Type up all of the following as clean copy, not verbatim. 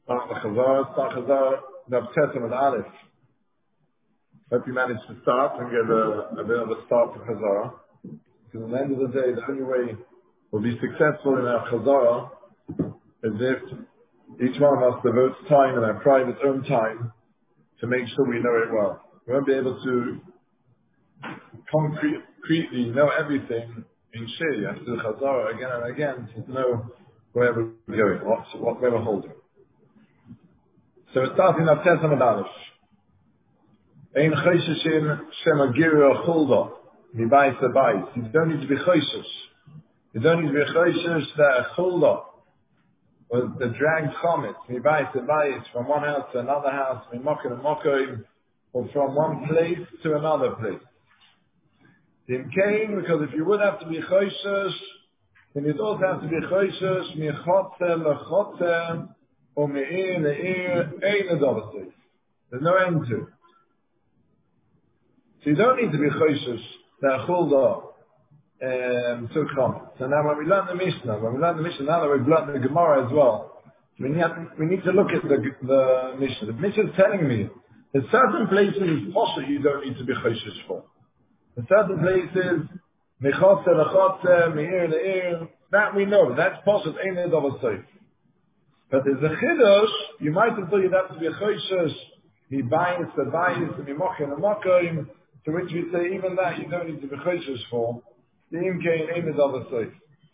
Start Chazar, the Tzetzim and Aleph. Hope you managed to start and get a bit of a start to Chazar. Because at the end of the day, the only way we'll be successful in our Chazar is if each one of us devotes time in our private own time to make sure we know it well. We won't be able to concretely know everything in Shir. You have to do Chazar again and again to know where we're going, where we're holding. So it's starting at Tzetzim and Aleph. Ein chosheshin shema girah chulda mibayis abayis. You don't need to be choshesh. You don't need to be choshesh that a chulda, or the dragged chomet, mibayis abayis, from one house to another house, mimakim and makim, or from one place to another place. Dimkein, because if you would have to be choshesh, then you'd also have to be choshesh michotze lechotze, or me'ir le'ir, ein adavasis. There's no end to it. So you don't need to be choshesh that chulda to come. So now when we learn the Mishnah, now that we've learned the Gemara as well, we need to look at the Mishnah. The Mishnah is telling me that certain places possibly you don't need to be choshesh for. In certain places, mechotze lechotze, me'ir le'ir, that we know, that's possible, ain't it of a safe. But there's a chiddush, you might have thought you'd have to be a choshesh, mibayis, abayis, mimochin, amokim, to which we say even that you don't need to be choshesh for. The imkein ain't it of a safe.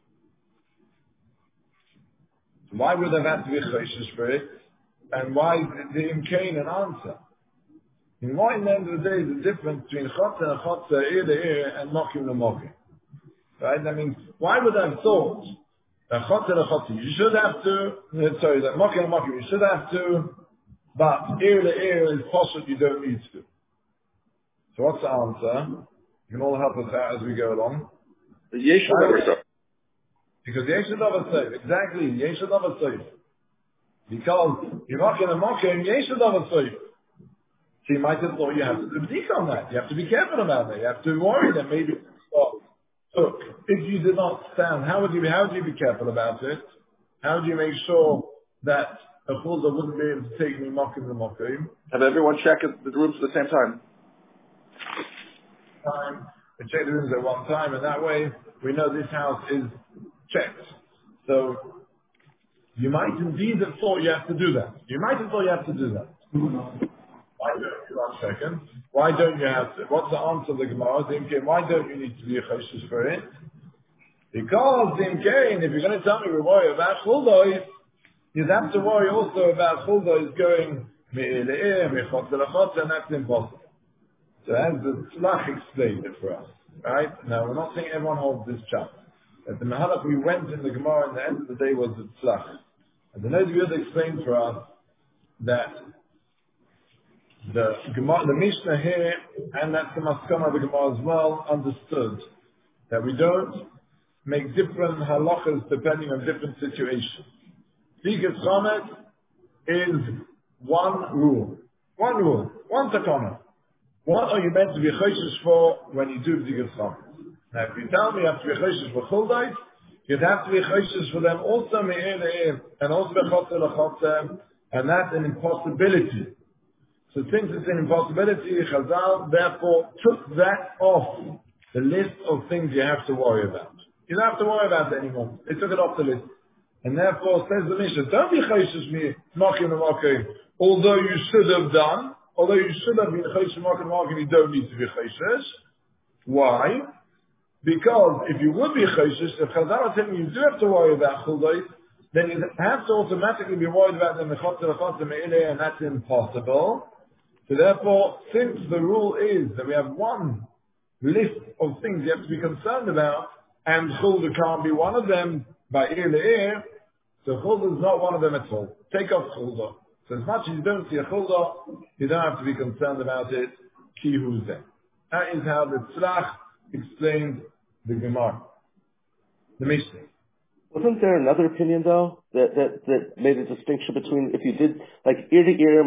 Why would there have to be choshesh for it? And why is the imkein an answer? And why in the end of the day is the difference between chotze and chotze, ear to ear, and mokim to mokim? Right? I mean, why would I have thought that chotze to chotze, you should have to, that mokim to mokim, you should have to, but ear to ear is possible you don't need to. So what's the answer? You can all help us out as we go along. The Yeshua. Because Yeshua Dava Seif, exactly, Yeshua Dava Seif. Because you're not going to mock him, Yeshua Dava Seif. So you might have thought you have to do b'dika on that. You have to be careful about that. You have to worry that maybe stop. So if you did not stand, how would you be careful about it? How do you make sure that a chulda wouldn't be able to take me mocking the mocking? Have everyone check the rooms at the same time. We check the rooms at one time, and that way we know this house is checked. So you might indeed have thought you have to do that. Why don't you? 1 second. Why don't you have to? What's the answer of the Gemara? Why don't you need to be a choshesh for it? Because if you're going to tell me we worry about chulda, you'd have to worry also about chulda is going me'ir le'ir, mechotze lechotze, and that's impossible. So as the Tzlach explained it for us, right? Now we're not saying everyone holds this chapter. At the Mahalach we went in the Gemara, and the end of the day was the Tzlach. And the Nozviud explained for us that the Gemara, the Mishnah here, and that's the Maskana of the Gemara as well, understood that we don't make different halachas depending on different situations. Bigas Chomet is one rule, one takana. What are you meant to be choshesh for when you do b'digas chomet? Now, if you tell me you have to be choshesh for chuldais, you'd have to be choshesh for them also me'ir le'ir, and also b'chotze lechotze, and that's an impossibility. So since it's an impossibility, Chazal therefore took that off the list of things you have to worry about. You don't have to worry about it anymore. They took it off the list. And therefore, says the Mishnah, don't be choshesh me, mokim and mokim, although you should have been choshesh mokim mokim, you don't need to be choshesh. Why? Because if you would be choshesh, if Chazal are telling you do have to worry about chuldais, then you have to automatically be worried about the mechotze lechotze me'ileh, and that's impossible. So therefore, since the rule is that we have one list of things you have to be concerned about, and chulda can't be one of them by ear to ear, so chulda is not one of them at all. Take off chulda. So as much as you don't see a chulda, you don't have to be concerned about it. Ki hu's there. That is how the Tzlach explained the Gemara, the Mishnah. Wasn't there another opinion though that made a distinction between if you did like ear to ear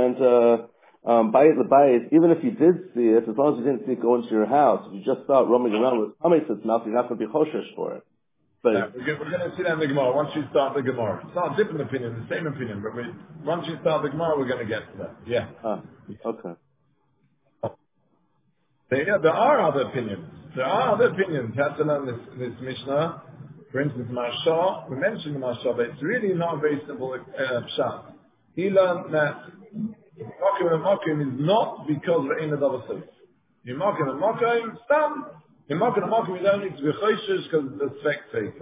and bayit lebayit, even if you did see it, as long as you didn't see it go into your house, if you just saw it roaming around with chametz its mouth, you're not going to be choshesh for it. But we're going to see that in the Gemara once we start the Gemara. It's not a different opinion, the same opinion, but once we start the Gemara, we're going to get to that. Yeah. Okay. There are other opinions. There are other opinions. You have to learn this Mishnah. For instance, Marsha, we mentioned the Marsha, but it's really not a very simple pshat. He learned that Mokim and Mokim is not because of Ein Adav Asif. In Mokim and Mokim, Stam. In Mokim and Mokim, you don't need to be Choishish because it's a spectator.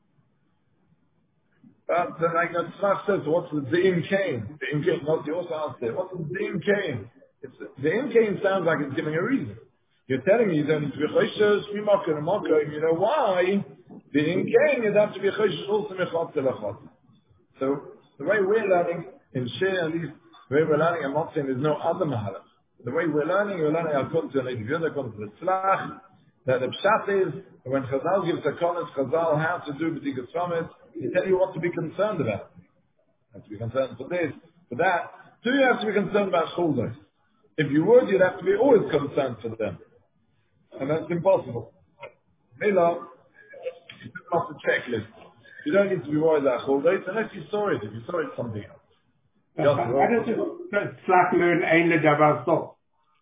But like the Tzlach says, what's the Zim Kain? The Im Kain, not you also asked it. What's the Zim Kain? The Im Kain sounds like it's giving a reason. You're telling me you don't need to be Choishish, be Mokim and Mokim. You know why? The Im Kain, you'd have to be Choishish also Mechot Telachot. So the way we're learning in Shir, at least the way we're learning, I'm not saying there's no other mahalach. The way we're learning according to the Tzlach, that the pshat is, when Chazal gives a comment, Chazal how to do B'dikas Chometz, he tell you what to be concerned about. You have to be concerned for this, for that. Do you have to be concerned about Chuldos? If you would, you'd have to be always concerned for them. And that's impossible. Mila, it's not the checklist. You don't need to be worried about Chuldos unless you saw it. If you saw it, something else. How does a slack learn Ein Ledavar Sof?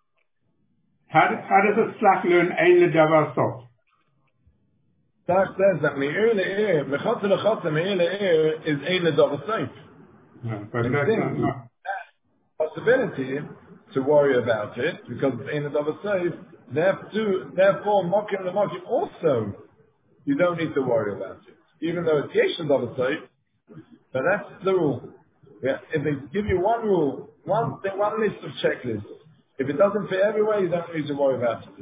How does a slack learn Ein Ledavar Sof? Slack says that Me'ir Le'ir, Mechotze L'chotze, Me'ir Le'ir is Ein Ledavar Sof. But that's not. Possibility to worry about it because it's Ein Ledavar Sof. Therefore, Mokim L'Mokim also, you don't need to worry about it. Even though it's Yesh Ledavar Sof, but that's the rule. Yeah, if they give you one rule, one list of checklists, if it doesn't fit everywhere, you don't need to worry about it.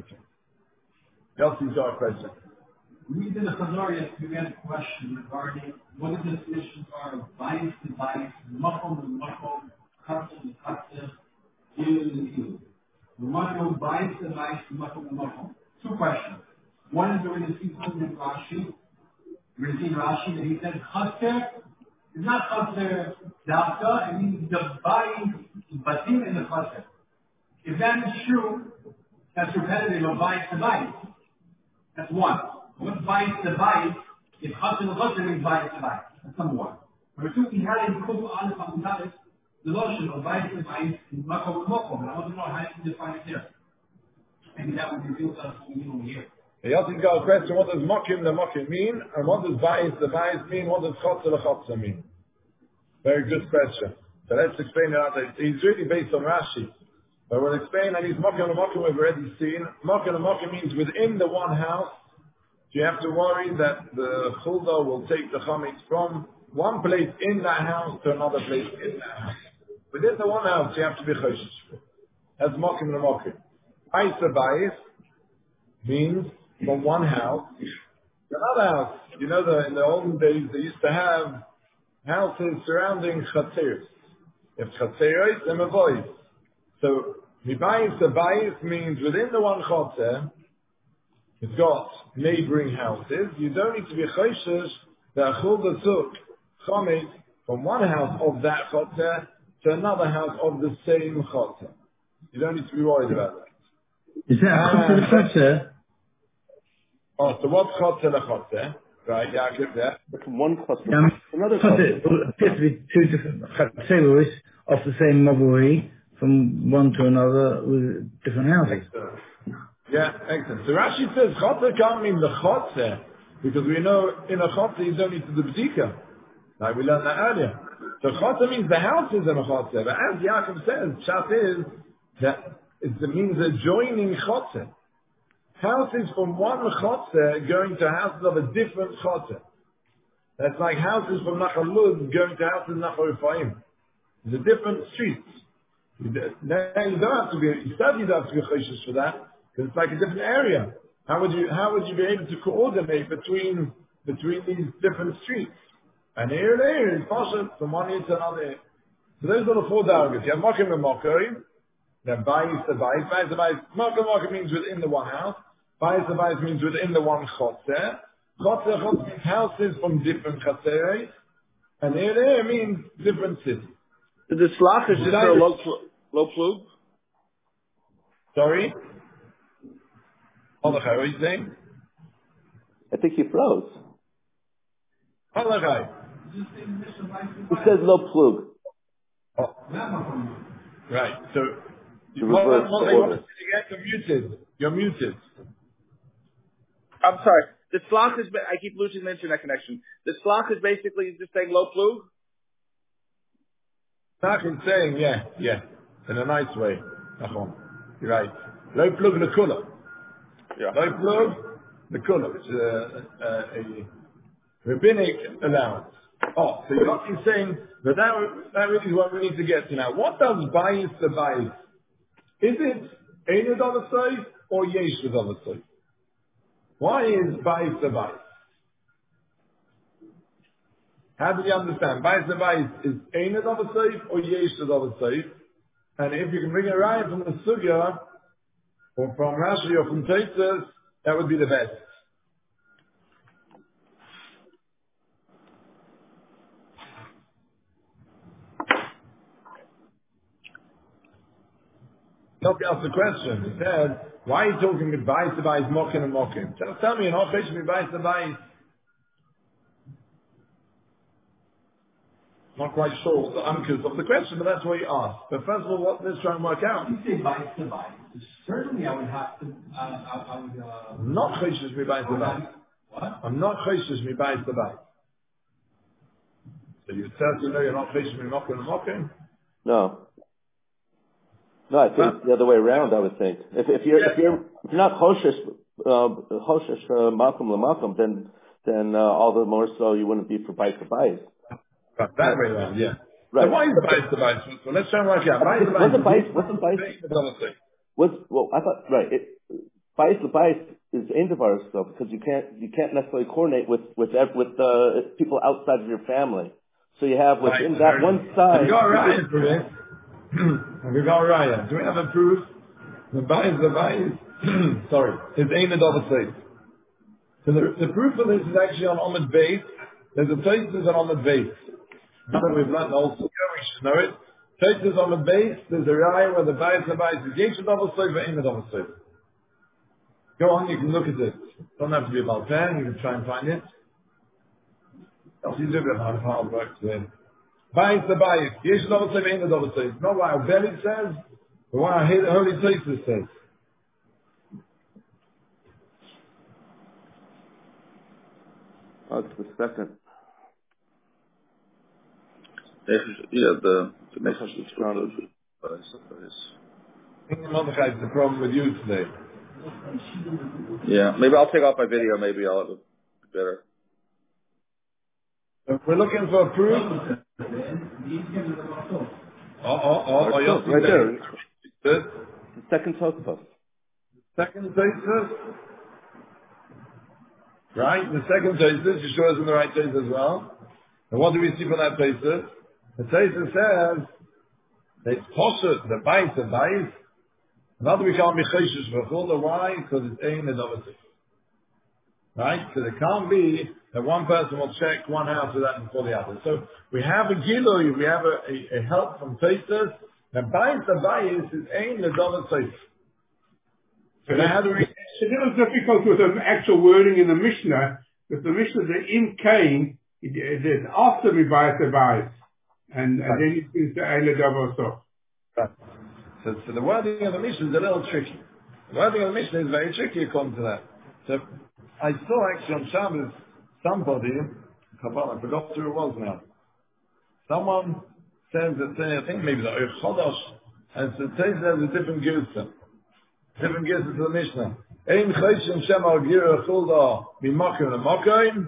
Yossi's got a question. We did a Chazor we had a question regarding what is the definition of bias to bias, makom to makom, katsa to katsa, ilu to ilu. Makom bias to bias, makom to makom. Two questions. One is we're going to see something in Rashi. We're going to see in Rashi that he said chaser. It's not chaser dafka, it means the buying batim in the chaser. If that is true, that's repetitive of bias to bias. That's one. What's bias to bias? If chaser to chaser means bias to bias. That's number one. Number two, he had in Kufu Aleph Amutalis the notion of bias to bias in makom to makom, and I want to know how you can define it there. Maybe that would reveal to us what we mean over here. Yossi's got a question, what does Mokim the Mokim mean? And what does Bayis the Bayis mean? What does Chotze the Chotze mean? Very good question. So let's explain it out. He's really based on Rashi. But we'll explain that he's Mokim the Mokim we've already seen. Mokim the Mokim means within the one house, you have to worry that the Chulda will take the Chametz from one place in that house to another place in that house. Within the one house, you have to be Choshesh. That's Mokim the Mokim. Bayis the Bayis means from one house to another house. You know, in the olden days, they used to have houses surrounding chatzeros. If chatzeros, then avoid. So, mibayis to bayis means within the one chatzer, it's got neighboring houses. You don't need to be choishes that chulda took chametz from one house of that chatzer to another house of the same chatzer. You don't need to be worried about that. Is that chatzer? Oh, so what's chotzer lechotzer? Right, Yaakov, yeah. But one cluster, another Chotzer appears to be two different chatzeros of the same mavui from one to another with different houses. Excellent. Yeah, excellent. So Rashi says chotzer can't mean the chotzer because we know in a chotzer you don't need to do b'dika. Like we learned that earlier. So chotzer means the houses in a chotzer. But as Yaakov says, Pshat is that it means adjoining chotzer. Houses from one chotzer going to houses of a different chotzer. That's like houses from Nachal Luz going to houses in Nachal Ephraim. It's a different streets. You don't have to be, you certainly don't have to be choshesh for that, because it's like a different area. How would you be able to coordinate between these different streets? And here is Pasha from one end to another end. So those are the four dargahs. You have Mokim and Mokim, then Bayis the Bayis. Bayis the Bayis. Mokim means within the one house. Bayis the Bayis means within the one chotzer. Chotzer means houses from different chotzeres. And here means different cities. The slach is just a low plug? Sorry? What are you saying? I think he froze. Halachai. It says lo plug. Oh. Right. So, The reverse order. You're muted. I'm sorry. The slach is, I keep losing the internet connection. The slach is basically just saying lo plug? Slach is saying, yeah, in a nice way. You're right. Lo plug lekula. Yeah. Lo plug lekula, which is a rabbinic allowance. Oh, so you're saying that really is what we need to get to now. What does bias the bias? Is it Ein Adavasai or Yesh Adavasai? Why is bias the bias? How do you understand? Bias the bias is Ein Adavasai or Yesh Adavasai? And if you can bring a raya from the Sugya, or from Rashi or from Teitzes, that would be the best. Help you ask the question. He said, why are you talking with bias the bias, mocking and mocking? Just tell me, you're not fishing with bias the bias. Not quite sure what the answer of the question, but that's what you asked. But first of all, let's try and work out. You say bias to bias. Certainly I would have to, I would, I'm not chayshish me bias the bias. What? I'm not chayshish me bias the bias. So you certainly know you're not chayshish me mocking and mocking? No, I think it's the other way around. I would think if you're not choshesh makom lemakom, then all the more so you wouldn't be for bias to bias. But that way around, yeah. Right. So why is bias the bias? So let's try and work out. Bias to bias is ein davar so because you can't necessarily coordinate with people outside of your family. So you have within that one side. Have you got a raya for this? Have you got a raya? Do we have a proof? The bias, sorry, is ein adavasai. So the proof of this is actually on Omid Beis. There's a place that's on Omid Beis. Now that we've learned also, we should know it. Place on the base, there's a raya where the bias is yesh adavasai but ein adavasai. Go on, you can look at it. Don't have to be about 10, you can try and find it. Else you do a bit of hard work today. Bias the bias. Yesh adavasai but ein adavasai. It's not what our belly says, but what our Holy Teitzes says. Oh, it's the second. The next I think the Mordechai is the problem with you today. Yeah, maybe I'll take off my video. Maybe I'll have it better. If we're looking for a proof. Right there. The second Tosfos. Second Tosfos. Right? The second Tosfos, Yeshua is in the right place as well. And what do we see from that Tosfos? The Tosfos says it's poshut, the bias, not that we can't be chayshish v'chol. Why? Because it's ein adavasai. Right? So there can't be that one person will check one house without before the other. So we have a gilui, we have a help from Tosfos. The bias is ein adavasai. So how do we? It's a little difficult with the actual wording in the Mishnah. With the Mishnah, the in Cain, it after we bias the bias. And then it is the Eile Davoso. So the wording of the Mishnah is a little tricky. The wording of the Mishnah is very tricky according to that. So I saw actually on Shabbos somebody, I forgot who it was now. Someone says that I think maybe the Oich Chodosh, and so it says there's a different Girsa. Different Girsa to the Mishnah. Ein Chayshim Shem Al Gira Chulda Mimakim Lemakim.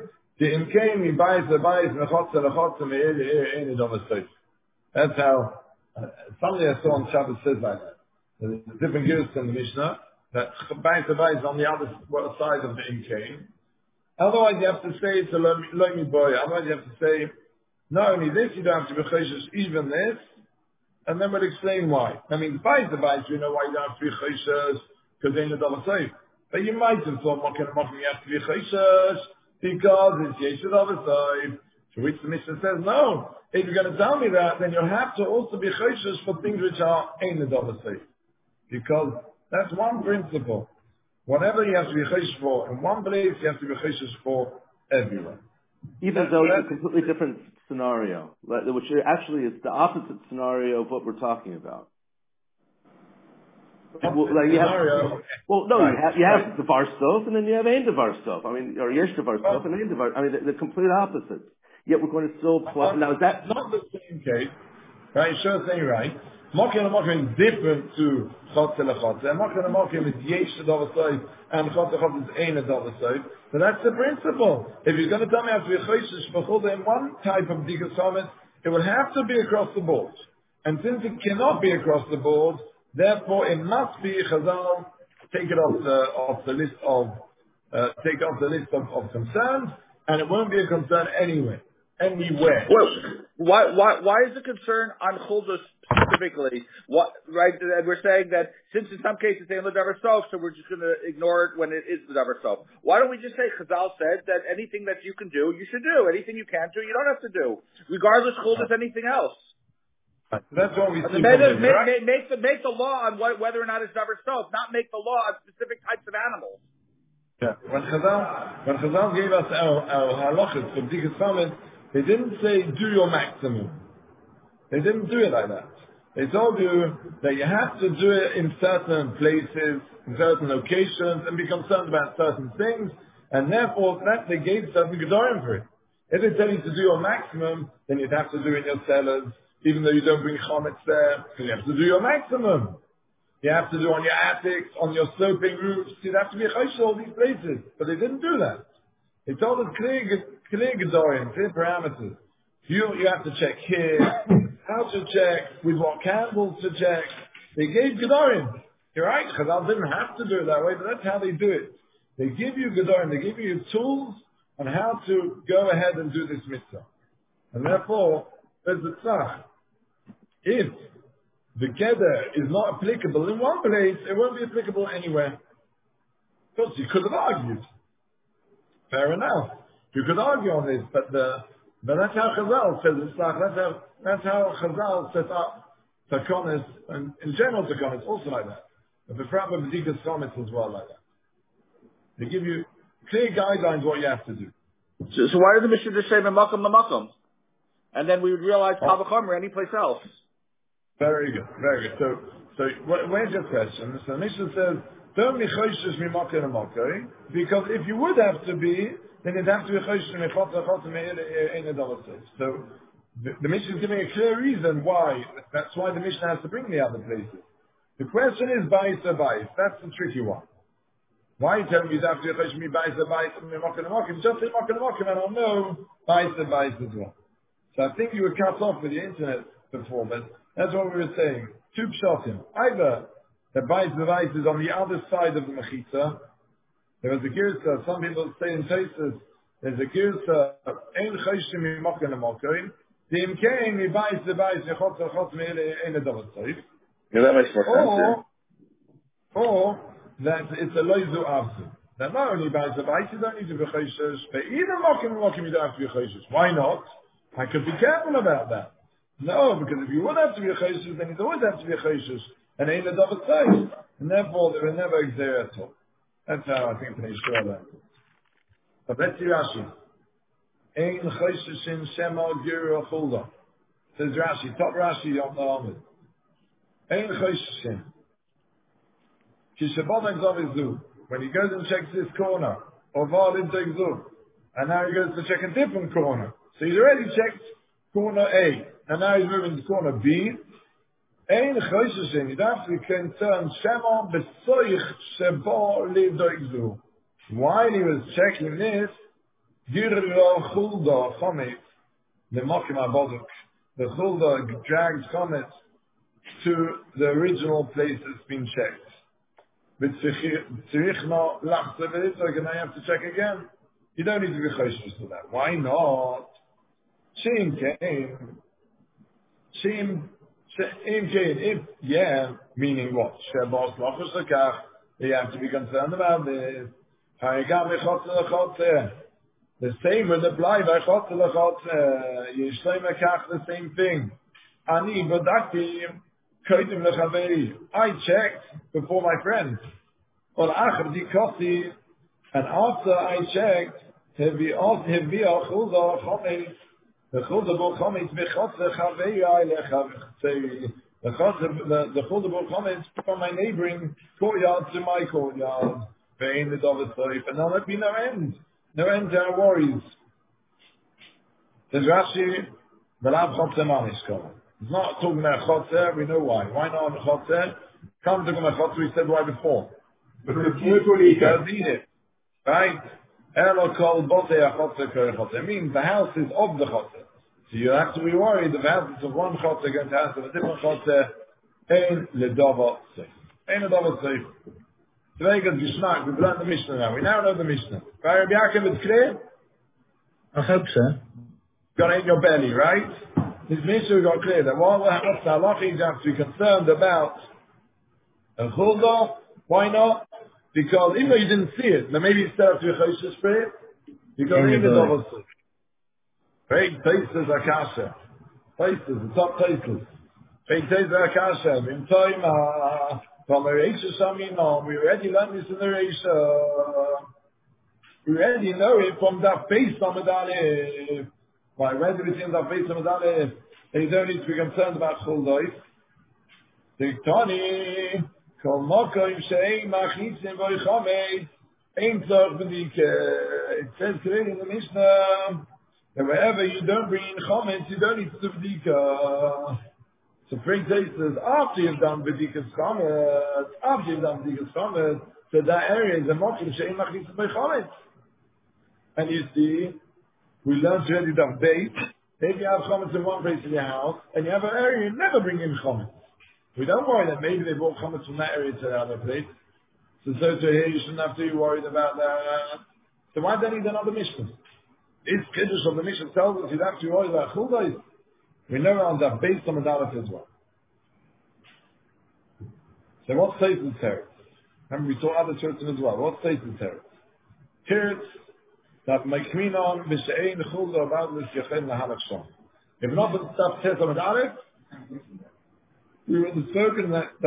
That's how somebody I saw on Shabbos says like that. There's a different gears in the Mishnah that Bayis is on the other side of the Imkain. Otherwise you have to say it's a Lomi Boy. Otherwise you have to say not only this, you don't have to be chayshish even this, and then we'll explain why. I mean, Bayis we know why you don't have to be chayshish because they ain't a safe. But you might have thought you have to be chayshish because it's Yeshua Avasai, to which the Mishnah says, no, if you're going to tell me that, then you have to also be chayshish for things which are Ein Avasai. Because that's one principle. Whatever you have to be chayshish for in one place, you have to be chayshish for everywhere. Even though it's a completely different scenario, which actually is the opposite scenario of what we're talking about. You have Devar Sof and then you have Ein Devar Sof. I mean, or Yesh Devar Sof and Ein Devar. I mean, the complete opposites. Yet we're going to still play. Now, is that not the same case? Right, sure thing, right? Mokim and Mokim is different to Chotze Lechotze. Mokim and Mokim is Yesh Devar Sof and Chotze Lechotze is Ein Devar Sof. But that's the principle. If you're going to tell me I have to be Choshesh for in one type of Bdikas Chametz, it will have to be across the board. And since it cannot be across the board, therefore it must be Chazal, take it off the list of concerns, and it won't be a concern anywhere. Well, why is the concern on Chuldus specifically? Right? And we're saying that since in some cases they ain't the Davar Sof, so we're just going to ignore it when it is the Davar Sof. Why don't we just say Chazal said that anything that you can do, you should do. Anything you can't do, you don't have to do. Regardless, Chuldus anything else. That's what we see. Make the law on whether or not it's Davar Sof, not make the law on specific types of animals. Yeah. When Chazal gave us our halachas for Bdikas Chametz, they didn't say do your maximum. They didn't do it like that. They told you that you have to do it in certain places, in certain locations, and be concerned about certain things, and therefore that they gave certain gedorim for it. If they tell you to do your maximum, then you'd have to do it in your cellars, even though you don't bring chametz there, because you have to do your maximum. You have to do on your attics, on your sloping roofs. You'd have to be choshesh all these places, but they didn't do that. They told us clear gedorim, clear parameters. You have to check here, how to check, with what candles to check. They gave gedorim. You're right, Chazal didn't have to do it that way, but that's how they do it. They give you gedorim, they give you tools on how to go ahead and do this mitzvah. And therefore, there's the tzach. If the keder is not applicable in one place, it won't be applicable anywhere. Of course, you could have argued. Fair enough. You could argue on this, but that's how Chazal says it's like, that's how Chazal sets up takonis, and in general takonis also like that. But the proper Bdikas Chametz as well like that. They give you clear guidelines what you have to do. So why did the Mishnah just say Memakom Lamakom? And then we would realize Kal V'chomer any place else. Very good, very good. So where's your question? So the Mishnah says, don't be choshesh mimakom lamakom, because if you would have to be, then you'd have to be choshesh michotze ein Davar Sof. So the Mishnah is giving a clear reason why. That's why the Mishnah has to bring the other places. The question is bais or bais. That's the tricky one. Why are you telling me you have to be choshesh mi bais or bais mimakom lamakom? Just say mimakom lamakom, and I'll know bais or bais as well. So I think you were cut off with the internet before, but that's what we were saying. Two pshatim. Either the bais device is on the other side of the mechitza. There was a girsa. Some people say in cases there's a girsa. Ein choshesh mimakom lamakom. The imkein mi bais device nechotz lechotz me'ele ein Davar Sof. Yeah, that makes more sense. Or that it's a loizu avzu. That not only bais device you don't need to be choshesh, but even mokim you don't have to be choshesh. Why not? I could be careful about that. No, because if you would have to be a choshesh, then you always have to be a choshesh, and ain't a Davar Sof, and therefore they were never exer at all. That's how I think they show that. But let's see Rashi. Ein choshesh in shema guru chulda. Says Rashi, top Rashi on the Amid. Ein choshesh in. Kishabon exavizu. When he goes and checks this corner, or var into exu, and now he goes to check a different corner. So he's already checked corner A, and now he's moving to corner B. Ein choshesh in. You don't have to be concerned. Shema b'soich shebo lidoigzu. While he was checking this, Girro chulda chometz, the mokim aboduk, the chulda dragged chometz to the original place that's been checked. But tzirichna lachse v'litzog, and I have to check again. You don't need to be choshesh for that. Why not? Sheim kein. If, yeah, meaning what? Shebos lachos lekach, you have to be concerned about this. Hayagam echotze lechotze. The same would apply by chotze lechotze. Yishlem lekach, the same thing. Ani badakti kodim lechaveri. I checked before my friend. Or achar dikoti, and after I checked, heavy chulda chametz. The chulda bo chametz bechotze chavei lechavei. The chulda bo chametz from my neighboring courtyard to my courtyard. Vein the David Soif, and now let be no end to our worries. Says Rashi, V'lav chotze manishkol. It's not talking about chotze. We know why. Why not chotze? Come talking about chotze. We said why before. Because you don't eat it, right? Elo kol botei achotze kol chotze. It means the house is of the chotze. So you have to be worried if the house is of one chotze against the house of a different chotze. Ein ledava seif. Ein ledava seif. Very good Geschmack. We've learned the Mishnah now. We now know the Mishnah. Right, Rabbi Yaakov, it's clear? I hope so. Got it in your belly, right? This Mishnah got clear that what's the halacha you have to be concerned about a chulda? Why not? Because even though you didn't see it, then maybe instead of to a choshes for it, you got in the double soup. Great tastes akasha. Tastes, the top tastes. Great tastes akasha. In time, from the Reisha we already learned this in the Reisha. We already know it from that base on Medalef. Why, where do we see that base on Medalef? They don't need to be concerned about Chuldois. Tiktani, Kol Mokoim She'ein Machitzim Boi Chomeis, Ein Tzorch B'dike. It says clearly in the Mishnah that wherever you don't bring in Chomeis, you don't need to do B'dike. So bring tastes after you've done B'dikas Chometz, so that area is a mokim she'ein machnitzim by Chometz. And you see, we learned already that base, if you have Chometz in one place in your house, and you have an area you never bring in Chometz. We don't worry that maybe they brought Chometz from that area to the other place. So to here you shouldn't have to be worried about that. So why don't you need another Mishnah? This Kiddush of the Mishnah tells us you have to be worried about Chuldos. We know on that based on the Dalit as well. So what's Satan's teretz? Remember we saw other teretzim as well. What's Satan's teretz? Teretz that Mekminon b'she'ein chulda about l'syechen lahalach shom. If not for the stuff says on the Dalit, we would have spoken that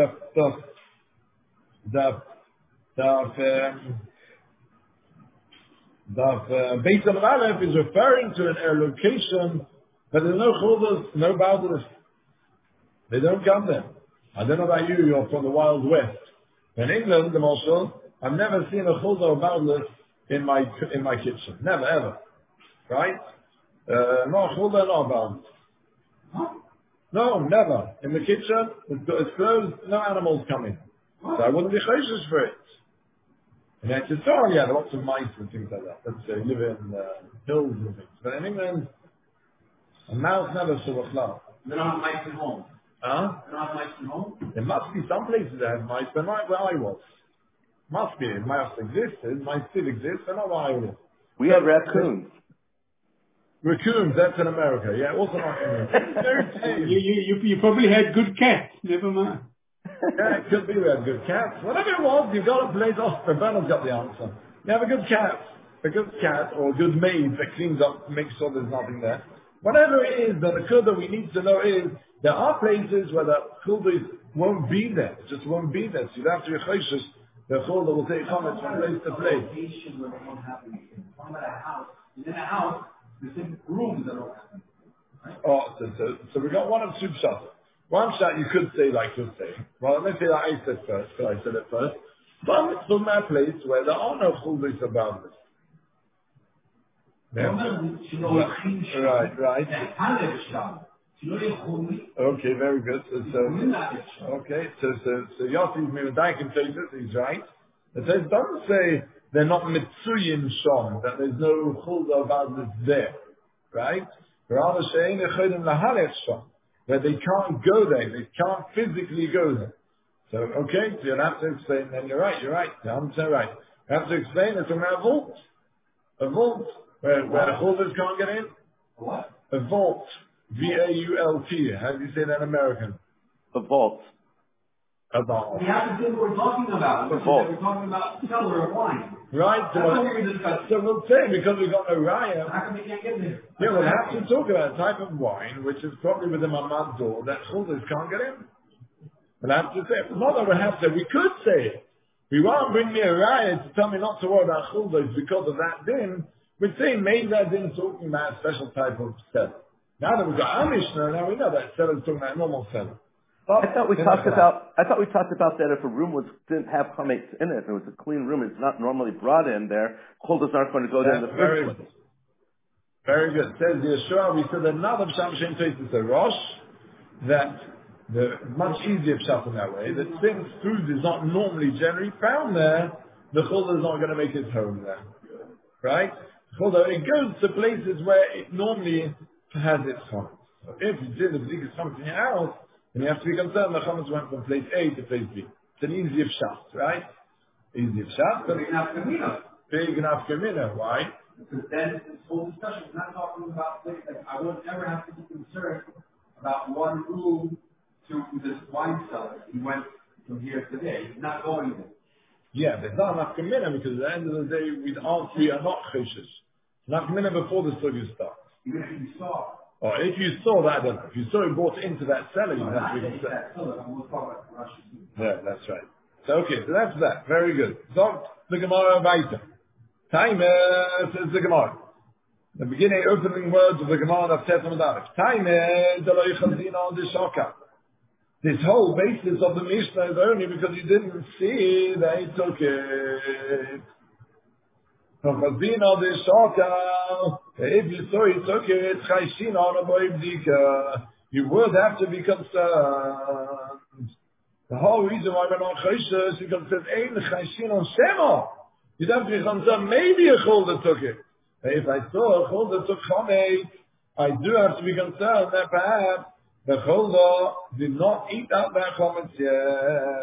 based on the Dalit is referring to an location. But there's no chuldas, no baudas. They don't come there. I don't know about you, you're from the Wild West. In England, the Marshal, I've never seen a chulda or baudas in my kitchen. Never, ever. Right? No chulda, no baudas. No, never. In the kitchen, it's closed, no animals come in. So I wouldn't be chayshish for it. And it's yeah, there are lots of mice and things like that. Let's say, live in hills and things. But in England, a mouse never saw a cloud. They don't have mice at home. Huh? They don't have mice at home? There must be some places that have mice, but not where I was. Must be. Mice existed. Mice still exist, but not where I was. We have raccoons. Raccoons, that's in America. Yeah, also not in America. You probably had good cats. Never mind. Yeah, it could be we had good cats. Whatever it was, you've got to play off. Bernard's got the answer. You have a good cat or a good maid that cleans up, makes sure there's nothing there. Whatever it is, the Nakuda we need to know is, there are places where the Chuldas won't be there. It just won't be there. So you have to be chayshish. The Chulda will take comments from place to place. Location where they don't have anything. Talking about a house. In a house, there's different rooms that don't have anything. Right? Oh, so we got one of two shots. One shot you could say like you're saying. Well, let's say that I said first, because I said it first. But it's from that place where there are no Chuldas about this. Right. Okay, very good. So Yossi Mimadaik says this, he's right. It says, doesn't say they're not Mitsuyin Shom, that there's no Chulda about this there. Right? Rather saying they're Chodim Lahalech Shom, that they can't go there, they can't physically go there. So, okay, so you'll have to explain, then you're right. You're right. You have to explain it's a vault. A vault. Where the holders can't get in? What? A vault. V-A-U-L-T. How do you say that in American? A vault. A vault. We have to see what we're talking about. A vault. We're talking about cellar of wine. Right. So we'll say, because we've got no raya. How come we can't get there? Yeah, we'll have to talk about a type of wine, which is probably with the mamad door, that holders can't get in. We'll have to say, not that we'll have to, we could say it. We won't bring me a raya to tell me not to worry about chuldas because of that din. We're saying maybe that didn't talking about a special type of seller. Now that we've got our Mishnah, now we know that seller is talking about a normal seller. I thought we talked about that if a room didn't have chametz in it, it was a clean room, it's not normally brought in there, chuldahs aren't going to go there in the first place. Very good. Says Yeshua, we said another Pshat Shem Teitzis a Rosh, that the much easier Pshat in that way, that since food is not normally generally found there, the chuldah is not going to make its home there. Right? Chuldah, it goes to places where it normally has its home. So if you did the biggest chametz in your house, then you have to be concerned the chametz went from place A to place B. It's an easier Pshat, right? Easier Pshat. Big enough kamina. Big enough kamina. Why? Because then this whole discussion is not talking about things like I won't ever have to be concerned about one room to this wine cellar. He went from here to there. He's not going there. Yeah, there's not enough kamina because at the end of the day we are not choshes. Not kamina before the sugya starts. Even if you saw. Or if you saw that, then if you saw it brought into that cellar, you have to be concerned. We'll talk about the Russian. Yeah, that's right. So okay, so that's that. Very good. So the Gemara weiter. Time says the Gemara. The beginning opening words of the Gemara of Tet and Aleph. Time deloi chazina on the shaka. This whole basis of the Mishnah is only because you didn't see that he took it. From chazina on the shaka. If you saw he took it, chayshin on a boy bdika. You would have to be concerned. The whole reason why we're not chayshin is because it says ain't chayshin on shema. You'd have to be concerned, maybe a chuldah took it. If I saw a chuldah took chametz, I do have to be concerned that perhaps the chuldah did not eat out that chametz yet.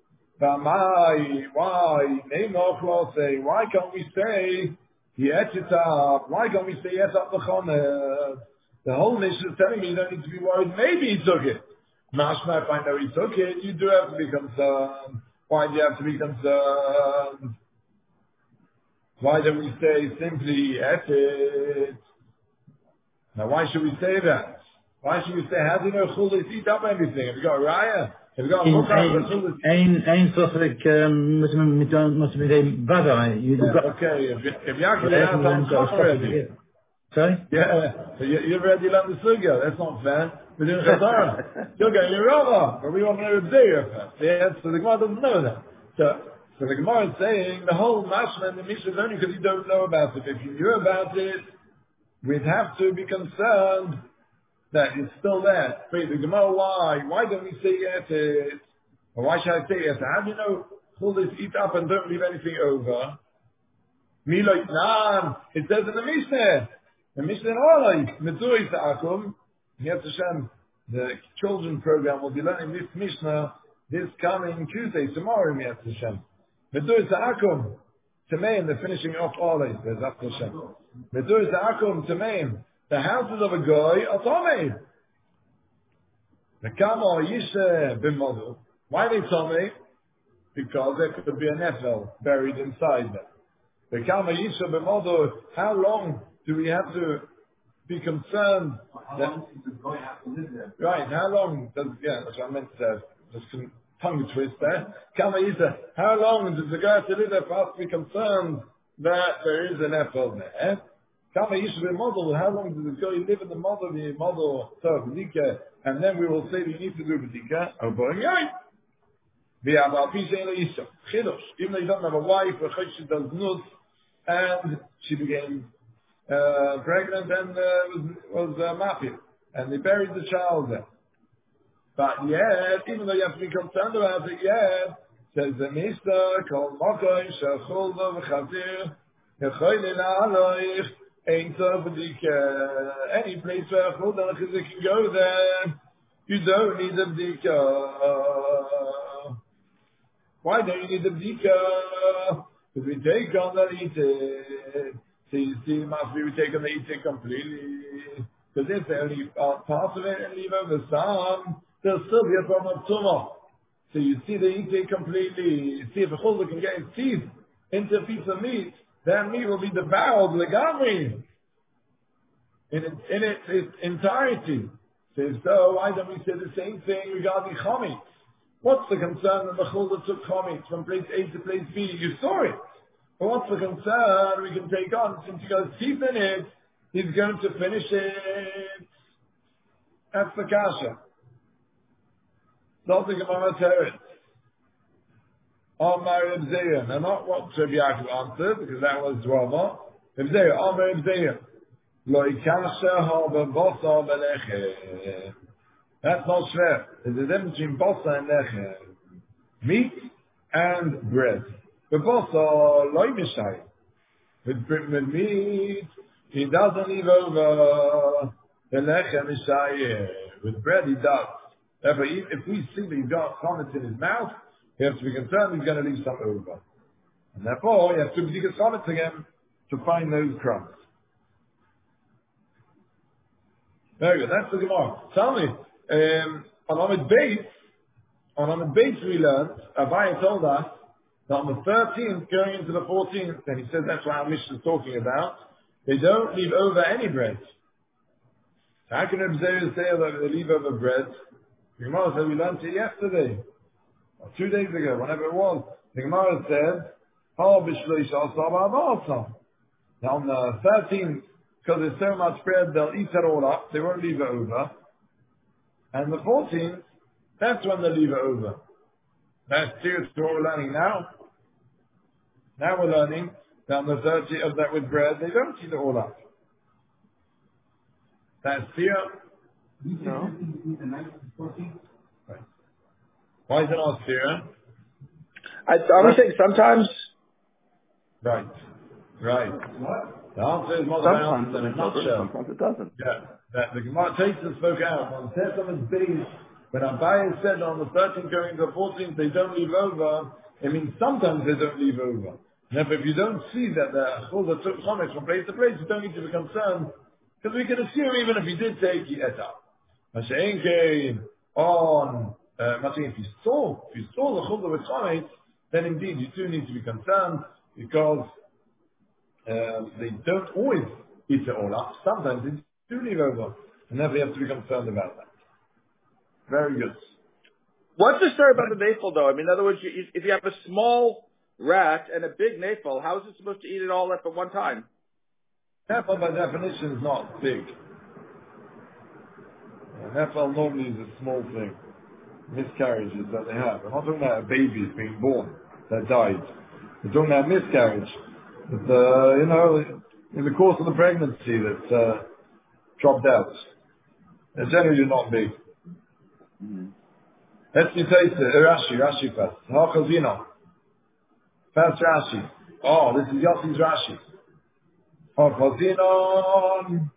Why can't we say he ate it up? Why can't we say he ate up the chametz? The whole mission is telling me you don't need to be worried, maybe he took it. Mashma, if I know he took it, you do have to be concerned. Why do you have to be concerned? Why don't we say simply ate it? Now why should we say that? Why should we say, how do you know chuldahs eat up everything? Have you got a raya? Have you got a chuldahs? Ein sofik must be the badai. Okay, if Yaakov has some already. Sorry? Yeah, so you've already learned the sugya. That's not fair. We're doing chazara. You're going to Rava, but we want to know the bigger first. Yeah, so the Gemara doesn't know that. So the Gemara is saying the whole mashma and the Mishnah is only because you don't know about it. If you knew about it, we'd have to be concerned that it's still there. Wait, the Gemara, why? Why don't we say it? Or why should I say it? How do you know chuldahs eat up and don't leave anything over? Miloit Nan, it says in the Mishnah. The Mishnah in Olay, Metzuri Sa'akum, Yetz Hashem, the children program will be learning this Mishnah this coming Tuesday, tomorrow, Yetz Hashem. Metzuri Sa'akum, Tameim, they're finishing off Olay, there's Yetz Hashem. Metzuri Sa'akum, Tameim, the houses of a guy are Tameim. The Kama Yishe Bin Model. Why they Tameim? Because there could be a Nefel buried inside them. The Kama Yishe Bin Model, how long do we have to be concerned? How long does the guy have to live there? Right, how long does, that's what I meant to just tongue twist there. Kama Yishe, how long does the guy have to live there for us to be concerned that there is an Nefel there? Kama Yishe Bin Model, how long does the guy live in the model, B'dika, and then we will say we need to do B'dika, even though you don't have a wife, she does nus, and she became pregnant and was mafia, and they buried the child there. But yet, even though you have to be concerned about it, yet, says the Mishnah, Kol Mokoim Shechulda V'Chazir Yechoyle La'aloich Ein Tov B'dika. Any place where Chulda and Chazir can go there, you don't need a B'dika. Why don't you need a B'dika? Because we take on the eat it. So you see, must be we take on the eat it completely. Because if they only part of it and leave over some, there'll still be a problem of tumah. So you see the eat it completely. See if a chuldah can get his teeth into a piece of meat, that meat will be devoured legamri in its entirety. So why don't we say the same thing regarding chametz? What's the concern that the chuldah took chametz from place A to place B? You saw it. But what's the concern we can take on? Since he goes deep in it, he's going to finish it. That's the kasha. Not the Gemara Teretz. Omar Reb Zeir. Now not what Reb Yaakov answered, because that was Rama. Reb Zeir, Omar Reb Zeir. Lo ikasha ha b'bosa b'lechem. That's not shver. There's a difference between bosa and lechem. Meat and bread. The bosa lo mishay. With meat, he doesn't leave over. The lechem mishay. With bread, he does. Therefore, if we see that he's got comments in his mouth, we have to be concerned he's going to leave some over. And therefore, you have to be comments again to find those crumbs. Very good. That's the Gemara. Tell me, on Amid Beis we learned, Abaye told us, that on the 13th going into the 14th, and he says that's what our mission is talking about, they don't leave over any bread. How can Reb Zeir say that they leave over bread? The Gemara said we learned it yesterday, or 2 days ago, whenever it was. The Gemara said, now on the 13th, because there's so much bread, they'll eat it all up, they won't leave it over. And the 14th, that's when they leave it over. That's serious to what we're learning now. Now we're learning that on the 30th of that with bread, they don't eat it all up. That's clear. No. Right. Why is it not clear? I was saying sometimes. Right. What? The answer is more Sometimes in a nutshell. sometimes it doesn't. Yeah. That the Gemara Tosfos spoke out on Testament base when Abaye said on the 13th going to the 14th they don't leave over. It means sometimes they don't leave over. Now, if you don't see that the Chulda took chometz from place to place, you don't need to be concerned because we can assume even if he did take he ate up. Mashein came on. If you saw the Chulda with chometz, then indeed you do need to be concerned because they don't always eat it all up. Sometimes they do leave over, and therefore you have to be concerned about that. Very good. What's the story about the nafel, though? I mean, in other words, if you have a small rat and a big nafel, how is it supposed to eat it all up at one time? Nafel by definition is not big. Nafel normally is a small thing. Miscarriages that they have. We're not talking about a baby being born that died. We're talking about miscarriage. But, in the course of the pregnancy that dropped out. They're generally not big. Let's see Rashi first. Hachazino. First Rashi. Oh, this is Yossi's Rashi. Hachazino.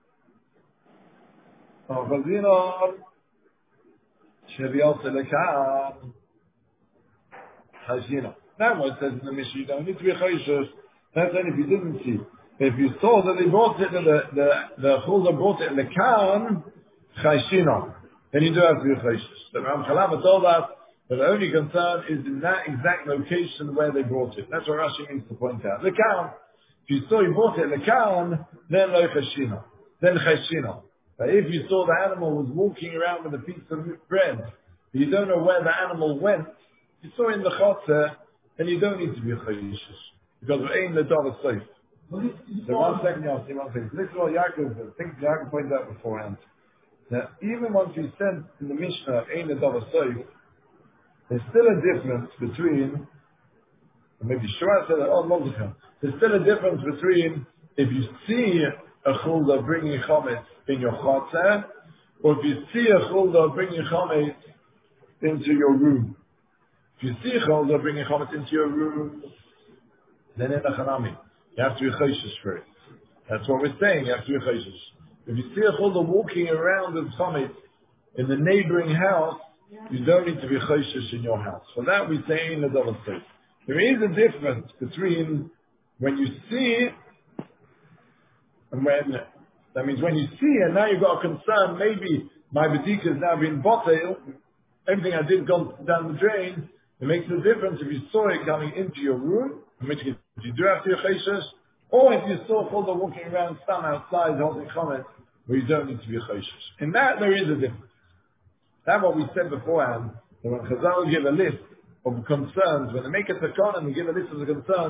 Shevios Elekan. Chazino. That one says in the Mishnah, you don't need to be chayshes. That's only if you didn't see. If you saw that they brought it, the Chulda brought it in the Kan, Chayshino, then you do have to be chayshes. The Ram Chalama told us that the only concern is in that exact location where they brought it. That's what Rashi means to point out. The Kan, if you saw you brought it in the Kan, then lo Chayshino, then Chayshino. But if you saw the animal was walking around with a piece of bread, but you don't know where the animal went, you saw in the Chotzer, then you don't need to be chayshes. Because we're aiming the dollar safe. So 1 second, y'all see one thing. This is what Yaakov, things Yaakov pointed out beforehand. Now, even once we said in the Mishnah, aim the dollar safe, there's still a difference between, maybe Shua said that, there's still a difference between if you see a chulda bringing chometz in your chotzer, or if you see a chulda bringing chometz into your room. If you see a chulda bringing chometz into your room, then in the chanami, you have to be chayshish for it. That's what we're saying, you have to be chayshish. If you see a chulda walking around with chometz in the neighboring house, you don't need to be chayshish in your house. For that we say in the double state. There is a difference between when you see and when, that means when you see and now you've got a concern, maybe my badika has now been botel, everything I did gone down the drain, it makes a difference if you saw it coming into your room, in which case you do have to be chayshish, or if you saw chulda walking around some outside holding chometz, where you don't need to be chayshish. In that there is a difference. That's what we said beforehand, that when Chazal give a list of concerns, when they make a takon and they give a list of the concerns,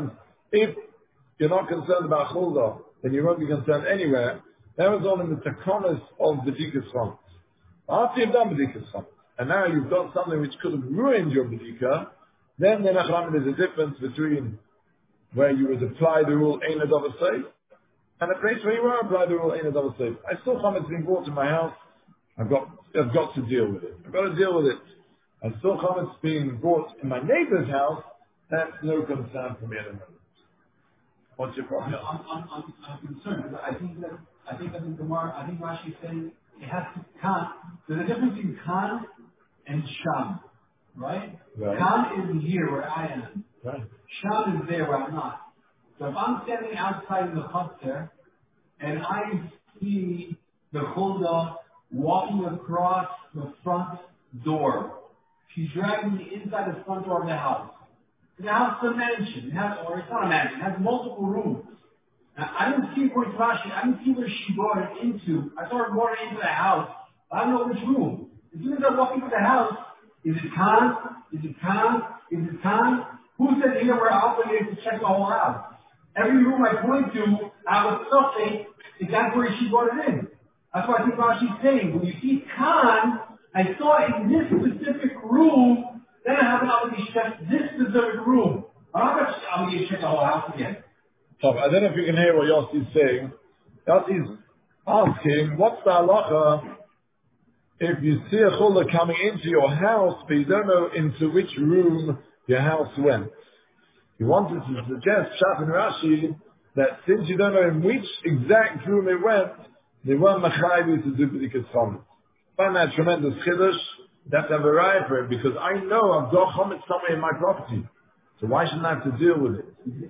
If you're not concerned about chulda, then you won't be concerned anywhere. That was all in the takonas of Bedikas Chametz. After you've done Bedikas Chametz, and now you've got something which could have ruined your Bedika, then the Nachlamed is a difference between where you would apply the rule Ein Adav Seif, and a place where you won't apply the rule Ein Adav Seif. I saw chametz being brought to my house. I've got to deal with it. I've got to deal with it. I saw chametz being brought in my neighbor's house. That's no concern for me at the moment. What's your problem? I'm concerned. I think that in Gemara, I think Rashi is saying it has to kan. There's a difference between kan and sham, right? Kan is here where I am. Right. Sham is there where I'm not. So if I'm standing outside in the chutzner and I see the chulda walking across the front door, she's dragging me inside the front door of the house. The house is a mansion, or it's not a mansion, it has multiple rooms. Now, I didn't see where Rashi, I didn't see where she brought it into. I saw her brought it into the house. I don't know which room. As soon as I walk into the house, is it Khan? Is it Khan? Is it Khan? Who said here we're obligated to check the whole house? Every room I point to, I was something, is that's where she brought it in. That's why I think Rashi's saying, when you see Khan, I saw it in this specific room, then I have an obligation to check this specific room. I'm not obligated to check the whole house again. So, I don't know if you can hear what Yossi's saying. Yossi's asking, what's the halacha if you see a chulda coming into your house, but you don't know into which room your house went? He wanted to suggest, Pshat and Rashi, that since you don't know in which exact room it went, they weren't machayvi to do Bedikas Chametz. I find that tremendous chiddush. You have to have a raya for it, because I know I've got chametz somewhere in my property. So why shouldn't I have to deal with it?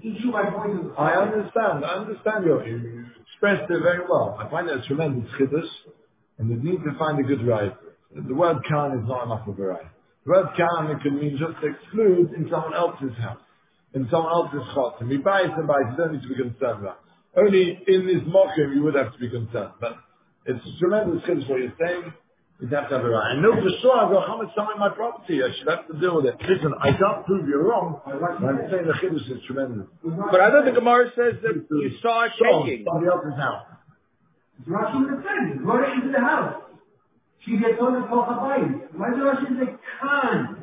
I understand you expressed it very well. I find that a tremendous chiddush, and you need to find a good raya for it. The word kan is not enough of a raya. The word kan, it can mean just to exclude in someone else's house, in someone else's chot. And we buy it, you don't need to be concerned about. Only in this mokim you would have to be concerned. But it's a tremendous chiddush what you're saying. You'd have to have a right. I know for sure I've got chametz somewhere in my property. I should have to deal with it. Listen, I can't prove you're wrong, but I'm saying the chiddush is tremendous. But I thought the Gemara says that you saw it shaking. Somebody else's house. Rashi was saying, brought it into the house. She gets on the Kochabayim. Why does Rashi say Khan?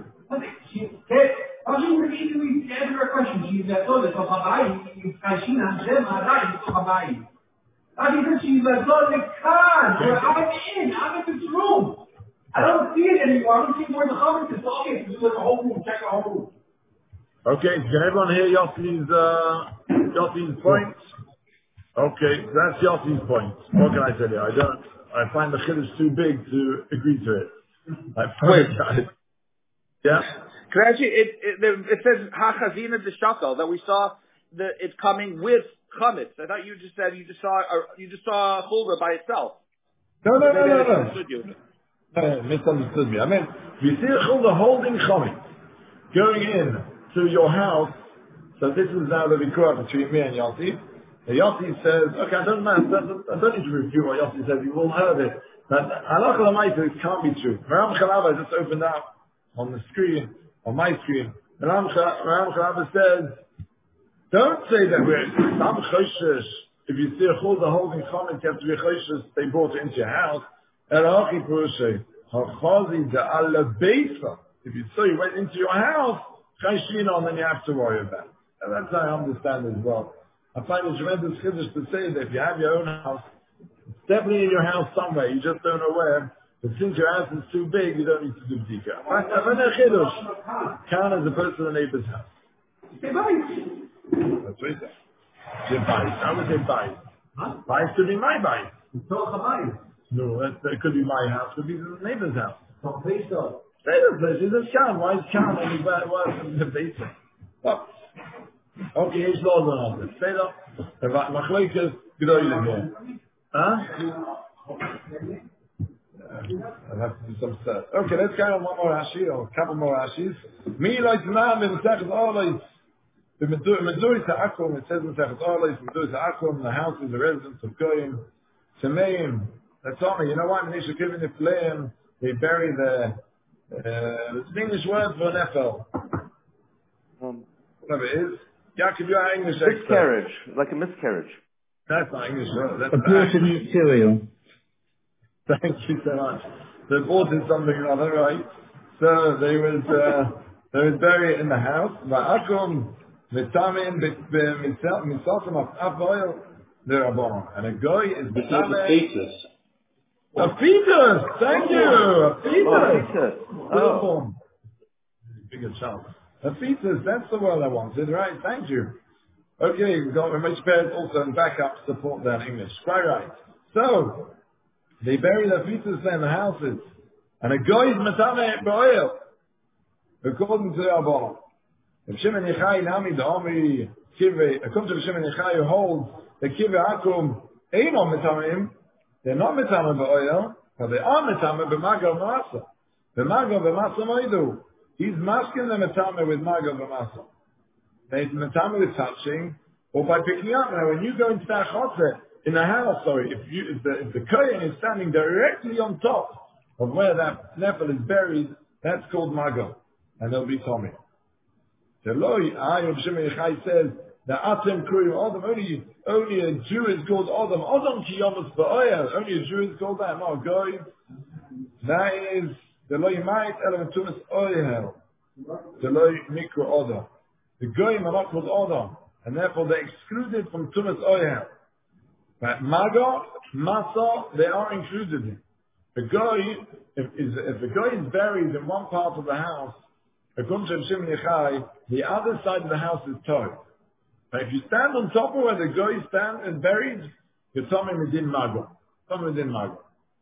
Rashi would easily answer her question. She said, oh, the Kochabayim, it's Kashina, Shem, Harai, the Kochabayim. Rashi said, she's like, oh, the Khan. I'm in this room. I don't see it anymore. I don't see where the chametz is. Okay, so do the whole room, check the whole room. Okay, can everyone hear Yossi's points? Okay, that's Yossi's point. What can I tell you? I find the chiddush too big to agree to it. I apologize. Yeah? Can I actually, it says hachazina d'shakal, that we saw it coming with chametz. I thought you just said you just saw chulva by itself. No. You. Misunderstood me. I meant, you see a chulva holding chametz, going in to your house. So this is now the vikura between me and Yossi. Yossi says, okay, I don't need to refute what Yossi says, you've all heard it. But halakha l'maisa, it can't be true. Maram Chalava just opened up on the screen, on my screen. Maram Chalava says, don't say that we're some choshesh. If you see a chulda holding chametz, you have to be choshesh, they brought it into your house. Elachi Purushay, Hachazi de ala beisa. If you say you went into your house, chayshina, then you have to worry about it. And that's how I understand it as well. I find it tremendous chiddush to say that if you have your own house, it's definitely in your house somewhere, you just don't know where. But since your house is too big, you don't need to do bdika. I find that chiddush. Count as opposed to the neighbor's house. That's what he said. Your bias. I would say bias. Bias could be my bias. No, that could be my house, could be the neighbor's house. Say the place, it's a sham. Why is sham only why is the basement? Well, okay, here's the other one. Say that. Machlekes Gdolim here. Huh? I'll have to do some stuff. Okay, let's carry on one more Rashi, or a couple more Rashis. Me like Nam in Sechus Orleis. The Meduri Ta'akum, it says in Sechus Orleis, Meduri Ta'akum, the house is the residence of Goyim. Semeim. That's all. You know what? When they should give in the flame, they bury it's an English word for nefel. Whatever it is. Yaakov, you're English expert. Miscarriage, like a miscarriage. That's not English, no. That's Aborted material. Thank you so much. They bought in something or other, right? So they was buried in the house. Va'akum v'tamin mitzaltim avoil l'rabon. And a guy is b'tamin. A fetus. Thank you. A fetus. Oh. Bigger child. A fetus. That's the word I wanted, right? Thank you. Okay, we've got much better also in backup support than English. Quite right. So they bury their fetus in the houses. And a guy is Matame Ba'il. According to our bar. If Shimon Yechai Nami Da'ami Kive, according to Shimon Yechai who holds the Kive Akum ain't on Matamim, they're not Matame Ba'il, but they are Matame B'Maga V'Masa. B'Maga V'Masa Maidu. He's masking the Matame with Maga V'Masa. They're Matame with touching, or by picking up. Now when you go into that chotzer, in the house, if the kohen is standing directly on top of where that nefel is buried, that's called mago, and there'll be Tommy. The Loi Ayub Shimon Yechai says that Atem Kurim Adam, only a Jew is called Adam. Adam Kiyomus Ba'oyah, only a Jew is called that. No, Goy. That is the Loi Mait Elementumas Oyel, the Loi Mikro Adam. The Goyim are not called Adam, and therefore they're excluded from Tumas Oyel. But Maga, Masa, they are included in. The guy, if the guy is buried in one part of the house, according to Shimon Yechai, the other side of the house is towed. But if you stand on top of where the guy stands and buried, you're Tommy Medin Maga. Tommy Medin Maga.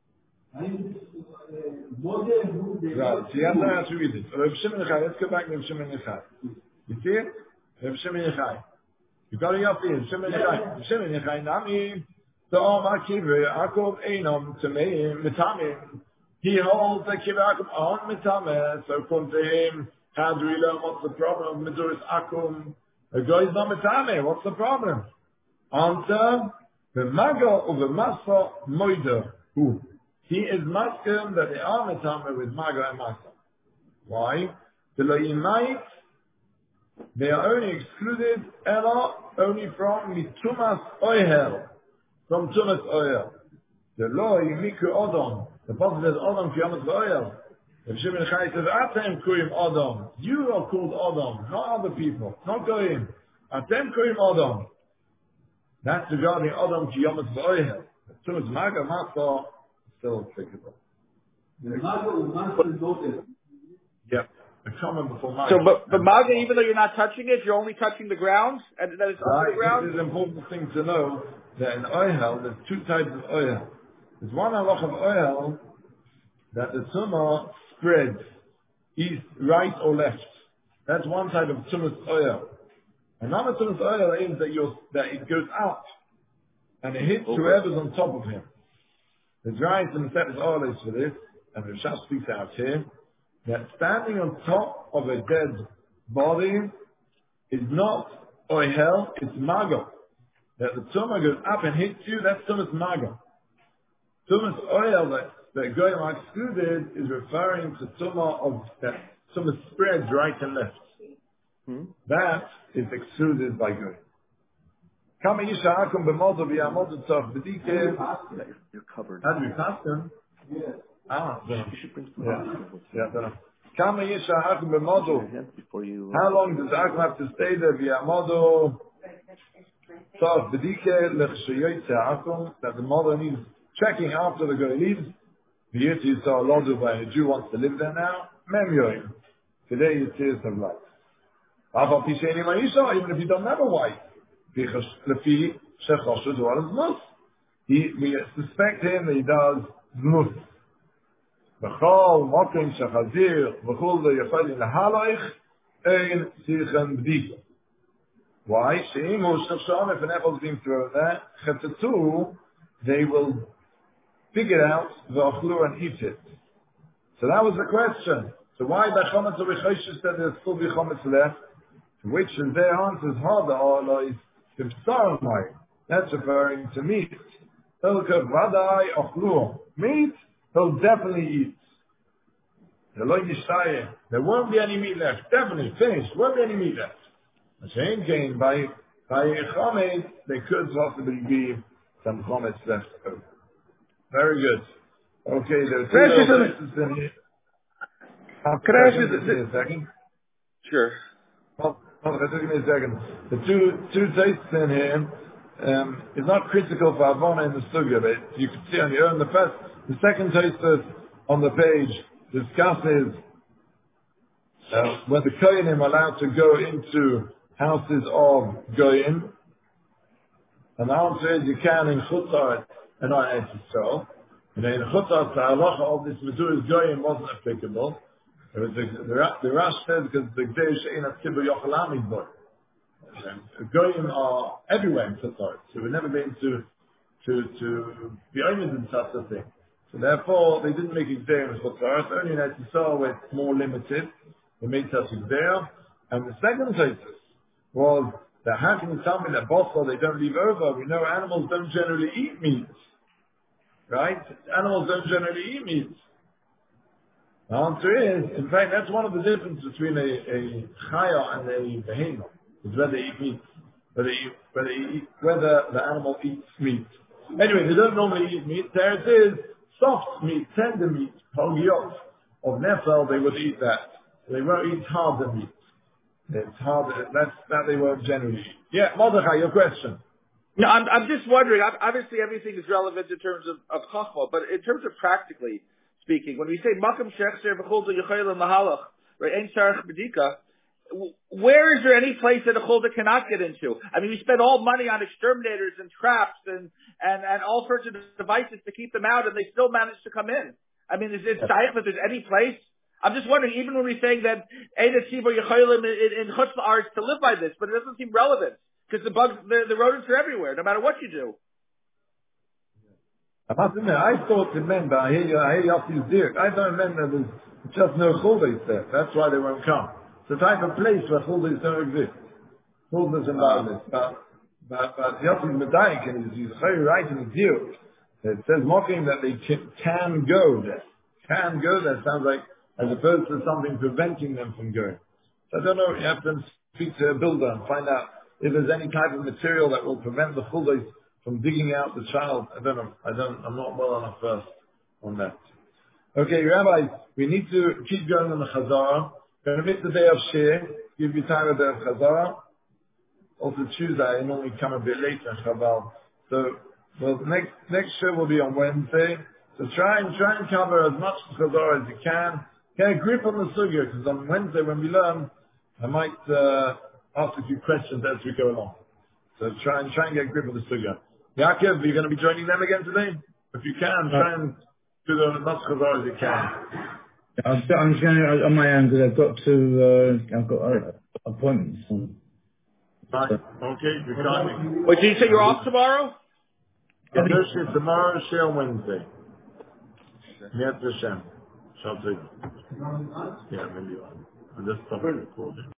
Right, so you have to know how to read it. So Shimon Yechai, let's go back to Shimon Yechai. You see it? Shimon Yechai. You got it up here. Shimon Yechai. Shimon Yechai Nami. So Omar Kiva Akum Einom Tameim Mitamim. He holds the Kiva Akum on Mitameh. So come to him. How do we learn what's the problem? Miduris Akum. The guy is not Mitameh. What's the problem? Answer: the Maga of the Masa Moida. Who? He is masking that they are Mitameh with Maga and Masa. Why? The Loimait. They are only excluded, Ella, only from Mitumas Oyhel, from Tumas Oyhel. The law, Miku Odom, the Prophet says, Odom Kiyamas Oyhel. If Shimon Yechai says, Atem Kurim Odom, you are called Odom, not other people, not Goyim. Atem Kurim Odom. That's regarding Odom Kiyamas Oyhel. Tumas Maga Masa, still applicable. Yep. So, but Maga, even though you're not touching it, you're only touching the ground, and that is under the ground? This is an important thing to know, that in Oyhel, there's two types of Oyhel. There's one halach of Oyhel, that the tumah spreads, east, right or left. That's one type of Tumas Oyhel. Another Tumas Oyhel is that it goes up, and it hits whoever's on top of him. There's right and the is always for this, and the Shach speaks out here, that standing on top of a dead body is not Oyhel, it's Maga. That the tumah goes up and hits you, that's Tumas Maga. Tumas Oyhel that Goyim are excluded is referring to tumah of that tumah spreads right and left. That is excluded by Goyim. Kama Yisha Akum b'modo v'yamodo tzach b'dike. You're covered. How do we pass them? Yes. You should bring some Kama Yisha Akum b'modo. How long does Akum have to stay there? V'yamodo tzach b'dike l'chshayoytze Akum. That the mother needs checking after the guy leaves. V'yit Yisrael Lodu, by a Jew wants to live there now. Mem yoyim. Today you see some life. Even if you don't have a wife. We suspect him that he does znus. B'chol mokim shechazir v'chol yachol lahaloich ein sichen b'dika. Why? She'imu shechshon, if an apple's being thrown there, chetzetu, they will dig it out, v'achlu and eat it. So that was the question. So why by chometz or b'choshes that there's still b'chometz left? Which is their answer is harder, or that's referring to meat. Meat, he'll definitely eat. There won't be any meat left. Definitely, finished. Won't be any meat left. Hashem came by chometz, they could possibly be some chometz left over. Very good. Okay, there's two little places in here. Can I ask you Give me a second. Sure. Well, give me a second. The two tastes in here is not critical for Avona in the Sugya, but you can see on your own. The second taste on the page discusses whether Koyanim are allowed to go into houses of Goyim. And the answer is you can in Chutzar and not in Eretz Yisrael. And in Chutzar, the halacha of this Meduras Goyim wasn't applicable. The Rash says because the Gdei She'en HaTzibur Yochel Amid Bo. Goyim are everywhere in Chutzar, so we've never been to be owned in such a thing. So therefore, they didn't make it there in Chutzar. It's only in Eretz Yisrael where it's more limited. They made such a there. And the second thesis was that how can you tell me that Bosra they don't leave over? We know animals don't generally eat meat. Right? Animals don't generally eat meat. The answer is, in fact, that's one of the differences between a chaya and a behemoth, is whether they eat meat, whether the animal eats meat. Anyway, they don't normally eat meat. There it is, soft meat, tender meat, hogiot of nefel, they would eat that. They won't eat harder meat. It's harder, that they won't generally eat. Yeah, Mordechai, your question. No, I'm just wondering, obviously everything is relevant in terms of chachma, but in terms of practically speaking, when we say makam shechser v'chulda yechayel mahalach, right, ein sarach bedika, where is there any place that a chulda cannot get into? I mean, we spend all money on exterminators and traps and all sorts of devices to keep them out, and they still manage to come in. I mean, is it safe that there's any place? I'm just wondering, even when we're saying that ein tzibur yechayelim in chutz la'aretz to live by this, but it doesn't seem relevant because the bugs, the rodents are everywhere, no matter what you do. I must admit, I thought it meant that I hear Yossi's Dirk. I thought it meant that there's just no chuldas there. That's why they won't come. It's a type of place where chuldas don't exist. Chuldas and badness. But Yossi's Medayik, and he's very right in his view. It says mocking that they can go there. Can go there sounds like as opposed to something preventing them from going. So I don't know, you have to speak to a builder and find out if there's any type of material that will prevent the chuldas from digging out the child. I don't know. I'm not well enough versed on that. Okay, Rabbi, we need to keep going on the Chazara. We're going to miss the day of Shir. Give you time of the Chazara. Also Tuesday, I normally come a bit later in Chabal. So, well, next Shir will be on Wednesday. So try and cover as much Chazara as you can. Get a grip on the Sugya, because on Wednesday when we learn, I might ask a few questions as we go along. So try and get a grip of the Sugya. Yaakov, are you going to be joining them again today? If you can, try and do the as much Chazar as you can. I'm just going to on my own because I've got appointments. Right. Okay, you can't. Wait, did you say you're off tomorrow? Yeah, no shit tomorrow, share on Wednesday. Yes, Hashem. Shall take. Yeah, maybe. I'm just stopping recording.